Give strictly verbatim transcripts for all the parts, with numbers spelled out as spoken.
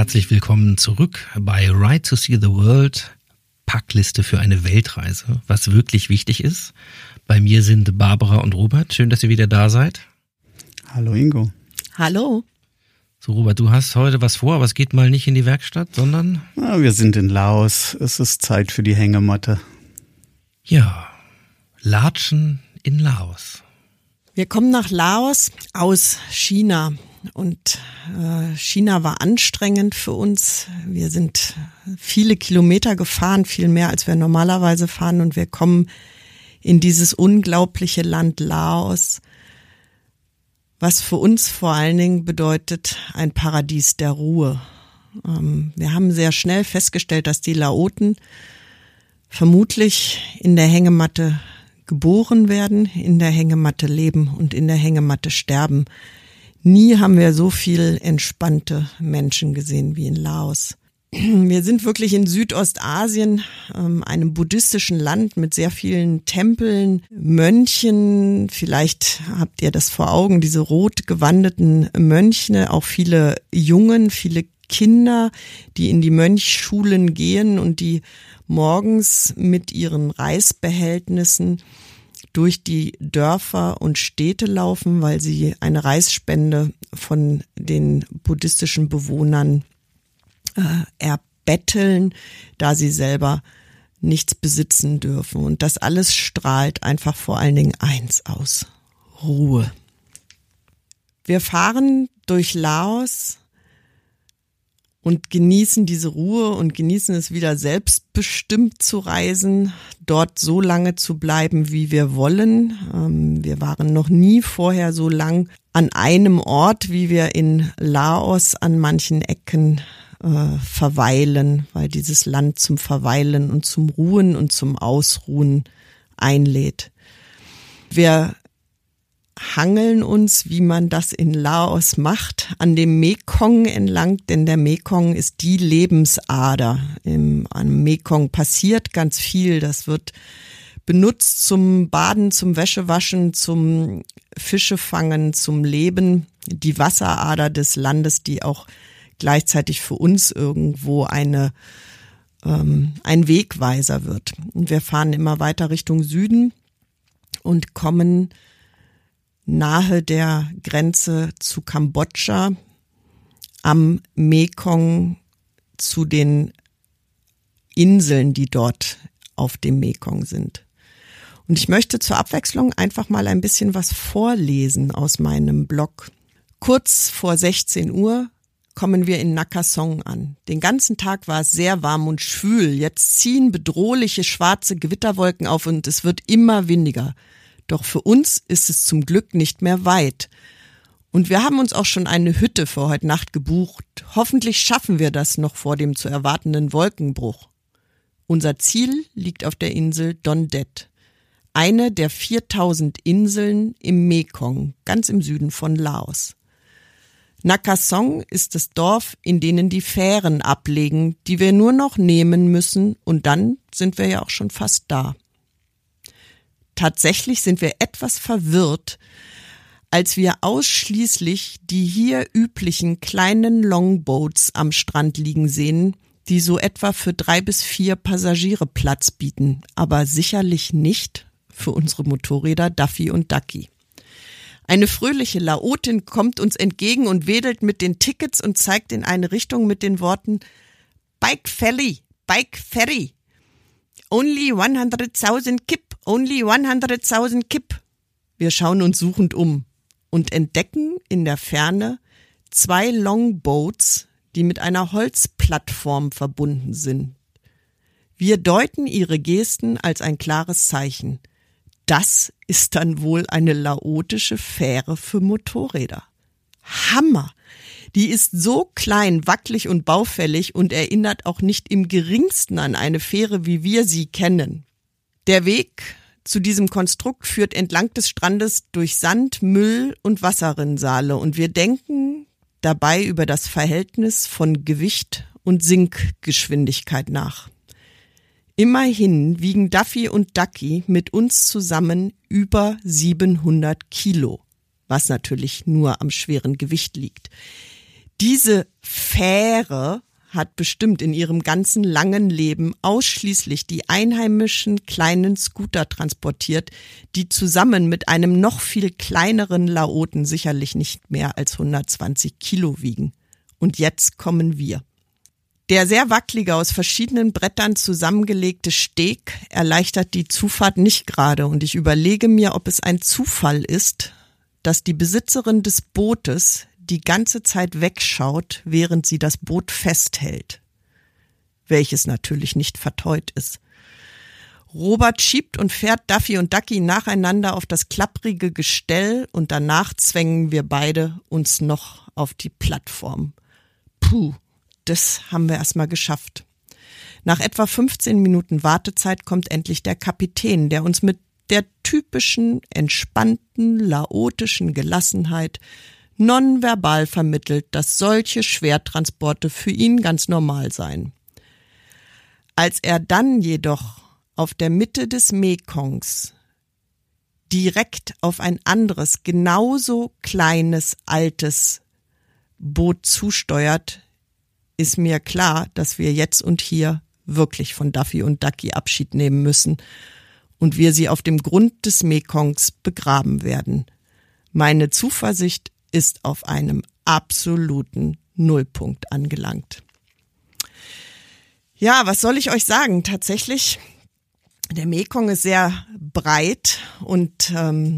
Herzlich willkommen zurück bei Ride to See the World, Packliste für eine Weltreise, was wirklich wichtig ist. Bei mir sind Barbara und Robert. Schön, dass ihr wieder da seid. Hallo Ingo. Hallo. So Robert, du hast heute was vor, aber es geht mal nicht in die Werkstatt, sondern... Ja, wir sind in Laos. Es ist Zeit für die Hängematte. Ja, Latschen in Laos. Wir kommen nach Laos aus China. Und äh, China war anstrengend für uns. Wir sind viele Kilometer gefahren, viel mehr als wir normalerweise fahren. Und wir kommen in dieses unglaubliche Land Laos, was für uns vor allen Dingen bedeutet ein Paradies der Ruhe. Ähm, wir haben sehr schnell festgestellt, dass die Laoten vermutlich in der Hängematte geboren werden, in der Hängematte leben und in der Hängematte sterben. Nie haben wir so viel entspannte Menschen gesehen wie in Laos. Wir sind wirklich in Südostasien, einem buddhistischen Land mit sehr vielen Tempeln, Mönchen. Vielleicht habt ihr das vor Augen, diese rot gewandeten Mönche, auch viele Jungen, viele Kinder, die in die Mönchschulen gehen und die morgens mit ihren Reisbehältnissen durch die Dörfer und Städte laufen, weil sie eine Reisspende von den buddhistischen Bewohnern äh, erbetteln, da sie selber nichts besitzen dürfen. Und das alles strahlt einfach vor allen Dingen eins aus: Ruhe. Wir fahren durch Laos und genießen diese Ruhe und genießen es wieder selbstbestimmt zu reisen, dort so lange zu bleiben, wie wir wollen. Wir waren noch nie vorher so lang an einem Ort, wie wir in Laos an manchen Ecken äh, verweilen, weil dieses Land zum Verweilen und zum Ruhen und zum Ausruhen einlädt. Wir hangeln uns, wie man das in Laos macht, an dem Mekong entlang, denn der Mekong ist die Lebensader. Im, am Mekong passiert ganz viel. Das wird benutzt zum Baden, zum Wäschewaschen, zum Fischefangen, zum Leben. Die Wasserader des Landes, die auch gleichzeitig für uns irgendwo eine ähm, ein Wegweiser wird. Und wir fahren immer weiter Richtung Süden und kommen nahe der Grenze zu Kambodscha am Mekong zu den Inseln, die dort auf dem Mekong sind. Und ich möchte zur Abwechslung einfach mal ein bisschen was vorlesen aus meinem Blog. Kurz vor sechzehn Uhr kommen wir in Nha Song an. Den ganzen Tag war es sehr warm und schwül. Jetzt ziehen bedrohliche schwarze Gewitterwolken auf und es wird immer windiger. Doch für uns ist es zum Glück nicht mehr weit. Und wir haben uns auch schon eine Hütte für heute Nacht gebucht. Hoffentlich schaffen wir das noch vor dem zu erwartenden Wolkenbruch. Unser Ziel liegt auf der Insel Don Det, eine der viertausend Inseln im Mekong, ganz im Süden von Laos. Nha Song ist das Dorf, in denen die Fähren ablegen, die wir nur noch nehmen müssen, und dann sind wir ja auch schon fast da. Tatsächlich sind wir etwas verwirrt, als wir ausschließlich die hier üblichen kleinen Longboats am Strand liegen sehen, die so etwa für drei bis vier Passagiere Platz bieten, aber sicherlich nicht für unsere Motorräder Duffy und Ducky. Eine fröhliche Laotin kommt uns entgegen und wedelt mit den Tickets und zeigt in eine Richtung mit den Worten Bike Ferry, Bike Ferry. Only one hundred thousand kip, only one hundred thousand kip. Wir schauen uns suchend um und entdecken in der Ferne zwei Longboats, die mit einer Holzplattform verbunden sind. Wir deuten ihre Gesten als ein klares Zeichen. Das ist dann wohl eine laotische Fähre für Motorräder. Hammer! Die ist so klein, wackelig und baufällig und erinnert auch nicht im geringsten an eine Fähre, wie wir sie kennen. Der Weg zu diesem Konstrukt führt entlang des Strandes durch Sand, Müll und Wasserrinnsale und wir denken dabei über das Verhältnis von Gewicht und Sinkgeschwindigkeit nach. Immerhin wiegen Duffy und Ducky mit uns zusammen über siebenhundert Kilo, was natürlich nur am schweren Gewicht liegt. Diese Fähre hat bestimmt in ihrem ganzen langen Leben ausschließlich die einheimischen kleinen Scooter transportiert, die zusammen mit einem noch viel kleineren Laoten sicherlich nicht mehr als hundertzwanzig Kilo wiegen. Und jetzt kommen wir. Der sehr wackelige, aus verschiedenen Brettern zusammengelegte Steg erleichtert die Zufahrt nicht gerade und ich überlege mir, ob es ein Zufall ist, dass die Besitzerin des Bootes die ganze Zeit wegschaut, während sie das Boot festhält, welches natürlich nicht verteut ist. Robert schiebt und fährt Daffy und Ducky nacheinander auf das klapprige Gestell und danach zwängen wir beide uns noch auf die Plattform. Puh, das haben wir erstmal geschafft. Nach etwa fünfzehn Minuten Wartezeit kommt endlich der Kapitän, der uns mit der typischen, entspannten, laotischen Gelassenheit nonverbal vermittelt, dass solche Schwertransporte für ihn ganz normal seien. Als er dann jedoch auf der Mitte des Mekongs direkt auf ein anderes, genauso kleines, altes Boot zusteuert, ist mir klar, dass wir jetzt und hier wirklich von Daffy und Ducky Abschied nehmen müssen und wir sie auf dem Grund des Mekongs begraben werden. Meine Zuversicht ist auf einem absoluten Nullpunkt angelangt. Ja, was soll ich euch sagen? Tatsächlich, der Mekong ist sehr breit und ähm,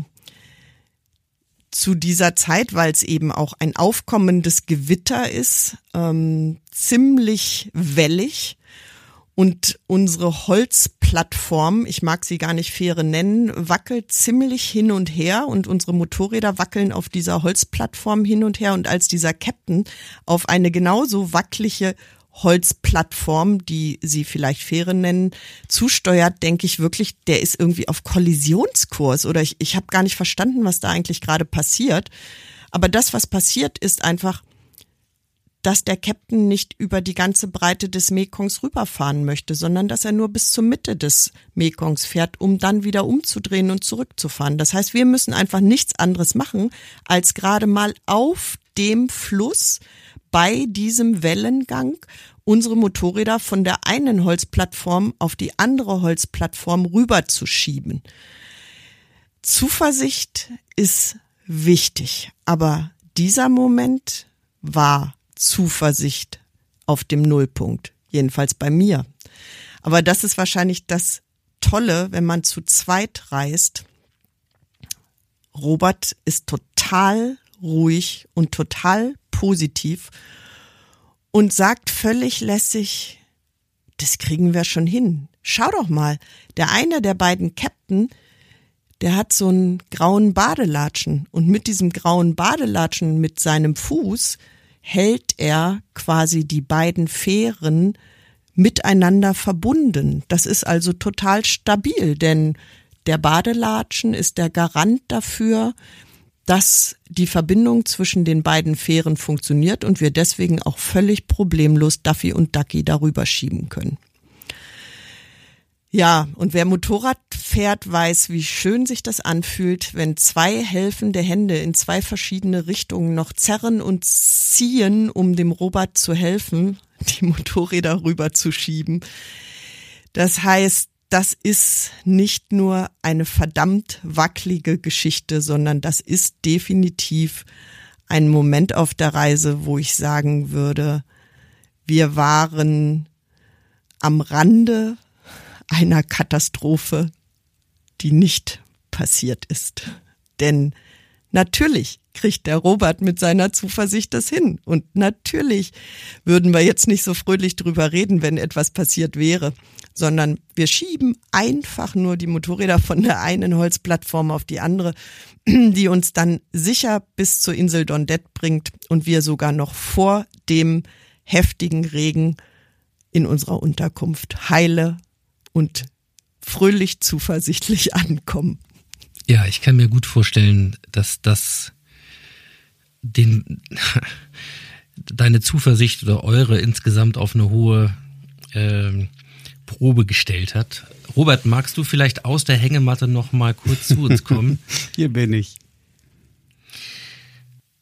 zu dieser Zeit, weil es eben auch ein aufkommendes Gewitter ist, ähm, ziemlich wellig. Und unsere Holzplattform, ich mag sie gar nicht Fähre nennen, wackelt ziemlich hin und her und unsere Motorräder wackeln auf dieser Holzplattform hin und her. Und als dieser Captain auf eine genauso wackelige Holzplattform, die sie vielleicht Fähre nennen, zusteuert, denke ich wirklich, der ist irgendwie auf Kollisionskurs oder ich, ich habe gar nicht verstanden, was da eigentlich gerade passiert. Aber das, was passiert, ist einfach, dass der Captain nicht über die ganze Breite des Mekongs rüberfahren möchte, sondern dass er nur bis zur Mitte des Mekongs fährt, um dann wieder umzudrehen und zurückzufahren. Das heißt, wir müssen einfach nichts anderes machen, als gerade mal auf dem Fluss bei diesem Wellengang unsere Motorräder von der einen Holzplattform auf die andere Holzplattform rüberzuschieben. Zuversicht ist wichtig, aber dieser Moment war Zuversicht auf dem Nullpunkt, jedenfalls bei mir. Aber das ist wahrscheinlich das Tolle, wenn man zu zweit reist. Robert ist total ruhig und total positiv und sagt völlig lässig, das kriegen wir schon hin. Schau doch mal, der eine der beiden Captain, der hat so einen grauen Badelatschen und mit diesem grauen Badelatschen mit seinem Fuß hält er quasi die beiden Fähren miteinander verbunden. Das ist also total stabil, denn der Badelatschen ist der Garant dafür, dass die Verbindung zwischen den beiden Fähren funktioniert und wir deswegen auch völlig problemlos Daffy und Ducky darüber schieben können. Ja, und wer Motorrad fährt, weiß, wie schön sich das anfühlt, wenn zwei helfende Hände in zwei verschiedene Richtungen noch zerren und ziehen, um dem Robert zu helfen, die Motorräder rüberzuschieben. Das heißt, das ist nicht nur eine verdammt wackelige Geschichte, sondern das ist definitiv ein Moment auf der Reise, wo ich sagen würde, wir waren am Rande einer Katastrophe, die nicht passiert ist. Denn natürlich kriegt der Robert mit seiner Zuversicht das hin. Und natürlich würden wir jetzt nicht so fröhlich drüber reden, wenn etwas passiert wäre, sondern wir schieben einfach nur die Motorräder von der einen Holzplattform auf die andere, die uns dann sicher bis zur Insel Dondette bringt und wir sogar noch vor dem heftigen Regen in unserer Unterkunft heile und fröhlich zuversichtlich ankommen. Ja, ich kann mir gut vorstellen, dass das den deine Zuversicht oder eure insgesamt auf eine hohe äh, Probe gestellt hat. Robert, magst du vielleicht aus der Hängematte noch mal kurz zu uns kommen? Hier bin ich.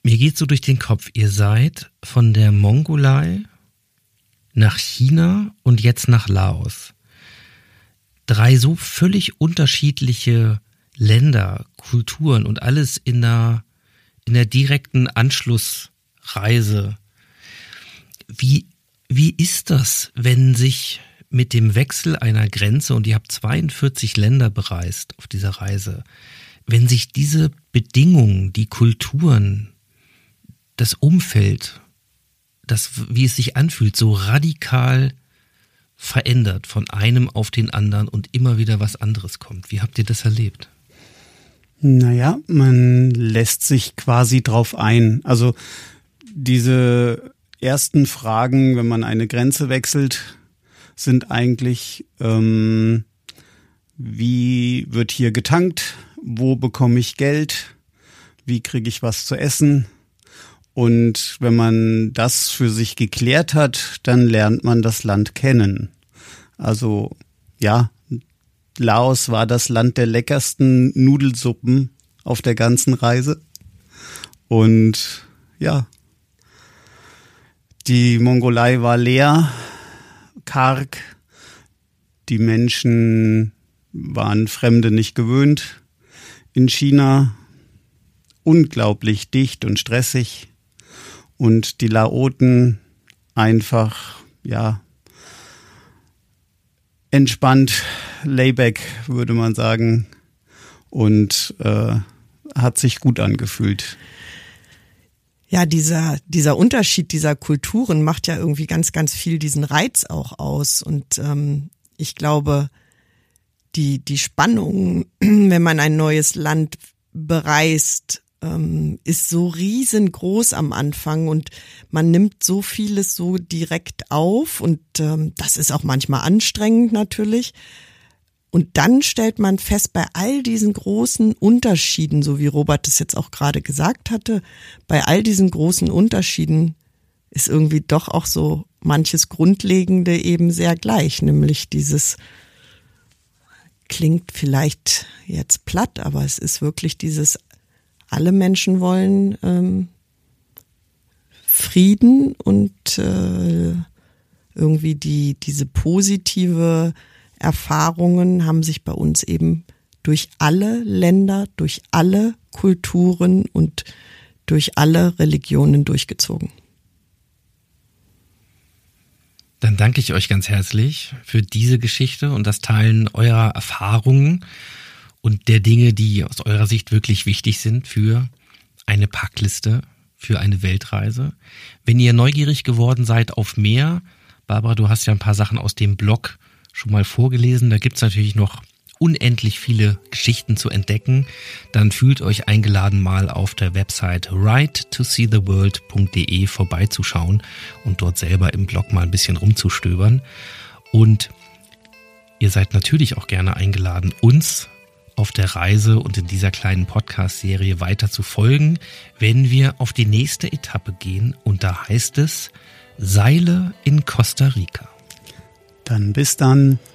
Mir geht so durch den Kopf, ihr seid von der Mongolei nach China und jetzt nach Laos. Drei so völlig unterschiedliche Länder, Kulturen und alles in der, in der direkten Anschlussreise. Wie, wie ist das, wenn sich mit dem Wechsel einer Grenze, und ihr habt zweiundvierzig Länder bereist auf dieser Reise, wenn sich diese Bedingungen, die Kulturen, das Umfeld, das, wie es sich anfühlt, so radikal verändert von einem auf den anderen und immer wieder was anderes kommt? Wie habt ihr das erlebt? Naja, man lässt sich quasi drauf ein. Also diese ersten Fragen, wenn man eine Grenze wechselt, sind eigentlich, ähm, wie wird hier getankt? Wo bekomme ich Geld? Wie kriege ich was zu essen? Und wenn man das für sich geklärt hat, dann lernt man das Land kennen. Also ja, Laos war das Land der leckersten Nudelsuppen auf der ganzen Reise. Und ja, die Mongolei war leer, karg. Die Menschen waren Fremde nicht gewöhnt. In China unglaublich dicht und stressig. Und die Laoten einfach, ja, entspannt, layback, würde man sagen. Und äh, hat sich gut angefühlt. Ja, dieser, dieser Unterschied dieser Kulturen macht ja irgendwie ganz, ganz viel diesen Reiz auch aus. Und ähm, ich glaube, die, die Spannung, wenn man ein neues Land bereist, ähm, ist so riesengroß am Anfang und man nimmt so vieles so direkt auf und ähm, das ist auch manchmal anstrengend natürlich. Und dann stellt man fest, bei all diesen großen Unterschieden, so wie Robert es jetzt auch gerade gesagt hatte, bei all diesen großen Unterschieden ist irgendwie doch auch so manches Grundlegende eben sehr gleich, nämlich dieses, klingt vielleicht jetzt platt, aber es ist wirklich dieses, alle Menschen wollen ähm, Frieden und äh, irgendwie die diese positive Erfahrungen haben sich bei uns eben durch alle Länder, durch alle Kulturen und durch alle Religionen durchgezogen. Dann danke ich euch ganz herzlich für diese Geschichte und das Teilen eurer Erfahrungen und der Dinge, die aus eurer Sicht wirklich wichtig sind für eine Packliste, für eine Weltreise. Wenn ihr neugierig geworden seid auf mehr, Barbara, du hast ja ein paar Sachen aus dem Blog schon mal vorgelesen, da gibt's natürlich noch unendlich viele Geschichten zu entdecken, dann fühlt euch eingeladen, mal auf der Website ride to see the world punkt de vorbeizuschauen und dort selber im Blog mal ein bisschen rumzustöbern. Und ihr seid natürlich auch gerne eingeladen, uns auf der Reise und in dieser kleinen Podcast-Serie weiter zu folgen, wenn wir auf die nächste Etappe gehen. Und da heißt es Seile in Costa Rica. Dann bis dann.